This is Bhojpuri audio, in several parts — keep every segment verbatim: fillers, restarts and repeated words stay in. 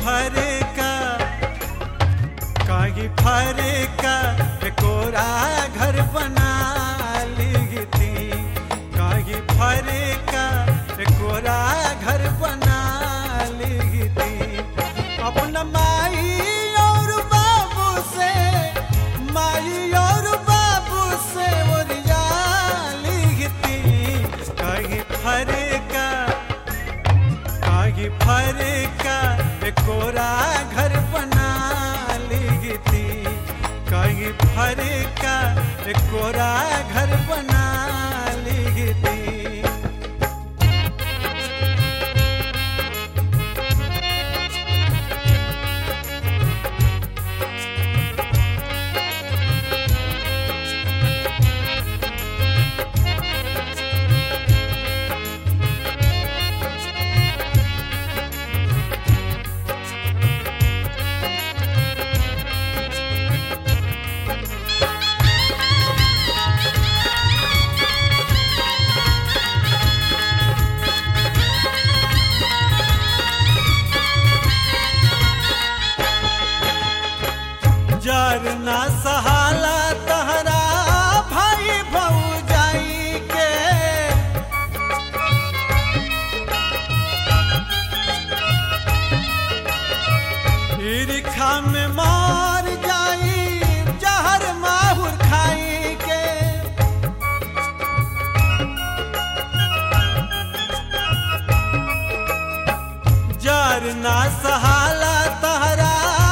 फरे का कहीं फरे का कोरा घर बना ली थी कहीं फरे का कोरा घर बना ली थी अपना माई और बाबू से माई और बाबू से ओरिया ली थी कहीं फरे का कहीं फरे का कोरा घर बना ली थी कहीं फरे का कोरा घर बना ली थी जर ना सहाला तहरा भाई भौजाई के ईर्खा में मार जाई जहर माहुर खाई के जर ना सहाला तहरा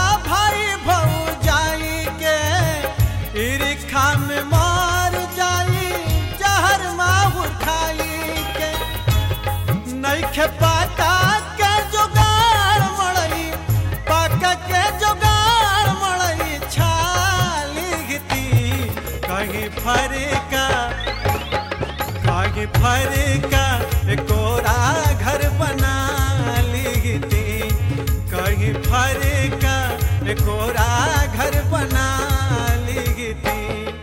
ईर्खा में मार जाई जहर माहुर खाई के नइखे पाका के जोगार मड़ई पाका के जोगार मड़ई छाली थी कहीं फरे का कहीं फरे का कोरा घर बना ली थी कहीं फरे का कोरा घर बना ली थी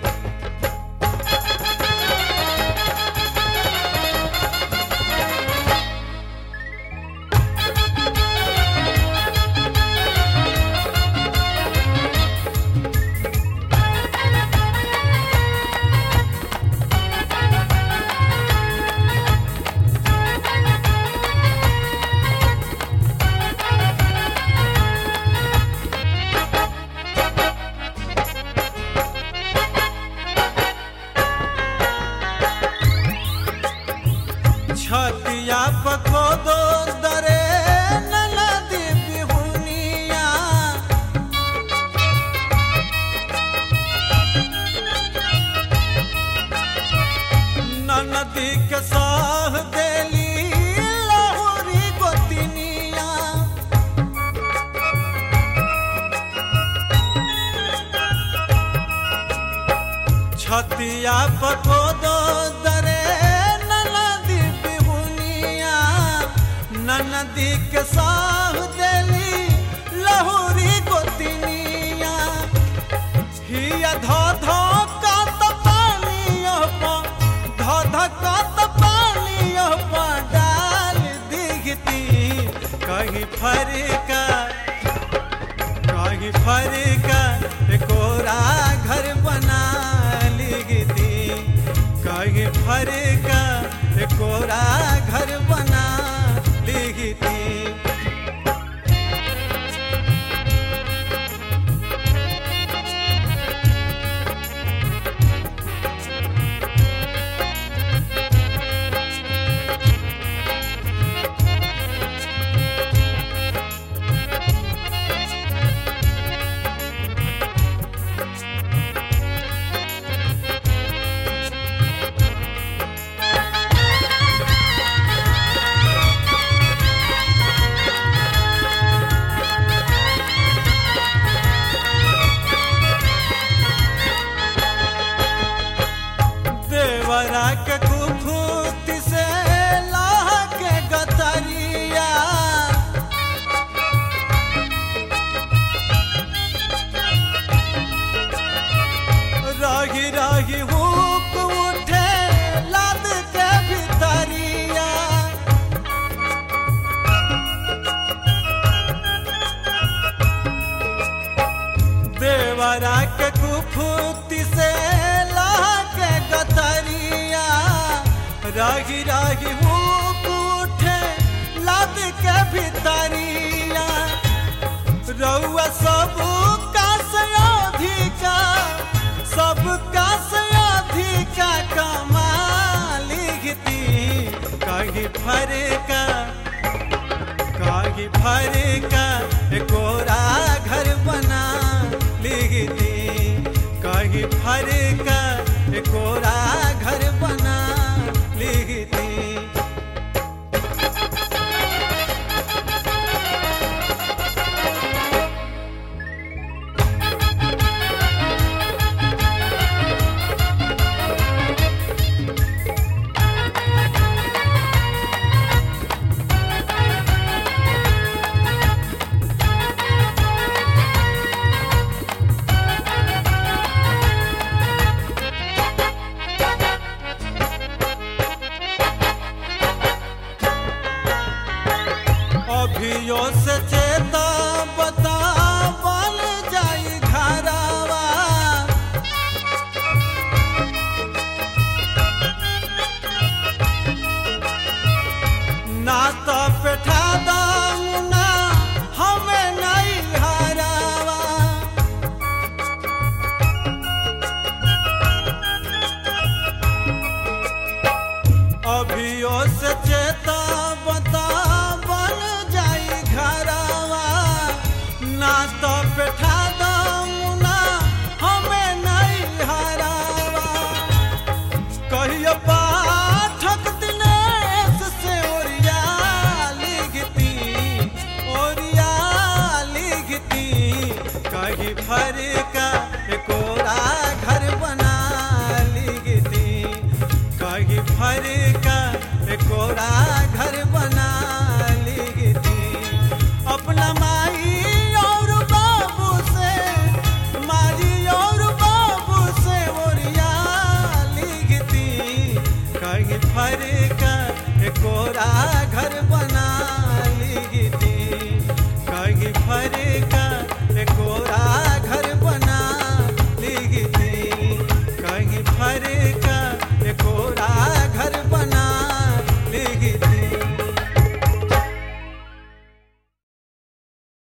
छतिया पको दो दरे नदी बिहुनिया नदी के साह देली लाहौरी गोतिनिया छतिया पको दो दरे नदी के साह देली लहुरी गोतिनिया हिया धो धो का तो पानी धो धो का तो पानी डाल दिखती कहीं फरे का कहीं फरे का कोरा घर बना ली थी कहीं फरे का कोरा घर बना ली थी करा के कुफुती से लाके गतरिया रागी रागी हुक उठे लाद के भितरिया रउआ सब का से अधिका सब का से अधिका कमालिगती कहीं फरका कहीं फरका कोरा घर बना लिगती कहीं फरका कोरा घर बना लिगती अभियो से चेता बता बल जाई घरवा ना तो बैठा दाऊ ना हमें नहीं हरावा अभियो से चेता बता ना तो बैठा दाऊ ना हमें नहीं हरावा कहियो पाठक दिनेश से ओरिया लिखती ओरिया लिखती कहीं फरका कोरा घर बना लिखती कहीं फरका कोरा घर बना लिखती अपना माई फरका कोरा घर बना लिगती कहीं फरका